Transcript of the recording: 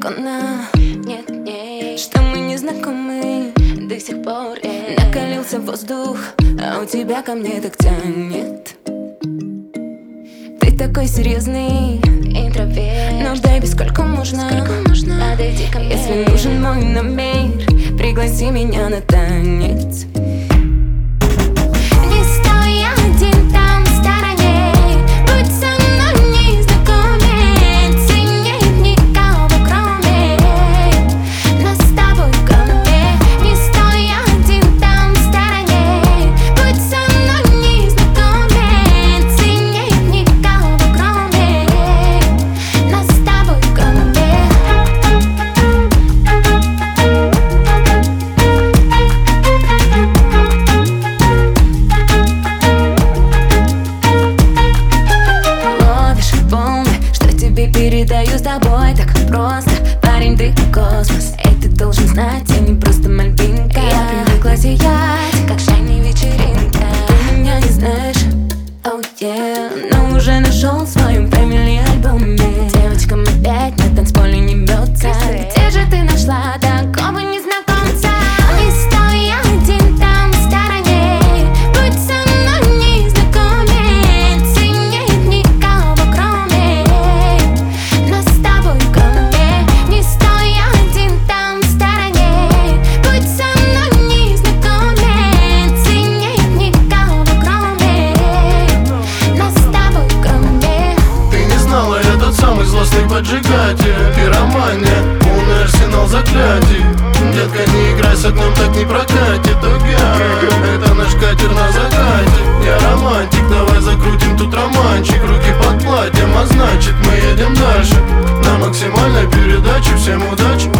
законно. Нет, нет, что мы не знакомы до сих пор. Накалился воздух, а у тебя ко мне так тянет. Ты такой серьезный интроверт. Но, бэйби, сколько можно? Подойди ко мне. Если нужен мой номер, пригласи меня на танец. Не стой один там в стороне, будь со мной незнакомец. И нет никого кроме нас с тобой в голове. Не стой один там в стороне, будь со мной незнакомец. И нет никого кроме нас с тобой в голове. Передаю с тобой так просто. Парень, ты космос, эй, ты должен знать, я не просто мальбинка. Я привыкла сиять, как шайни вечеринка. Ты меня не знаешь, oh yeah, но уже нашел в своем фэмили альбоме. Девочкам опять на танцполе не бьется. Где же ты нашла такого незнакомца? Не стой один там в стороне, будь со мной незнакомец. И нет никого кроме нас с тобой в голове. Не стой один там в стороне, будь со мной незнакомец. И нет никого кроме нас с тобой в голове. Ты не знала, я тот самый злостный поджигатель. Пиромания, полный арсенал заклятий. Детка, не играй с огнем, так не прокатит. Океан, это наш катер на закате. Я романтик, давай закрутим тут романчик. Руки под платьем, а значит мы едем дальше. На максимальной передаче, всем удачи.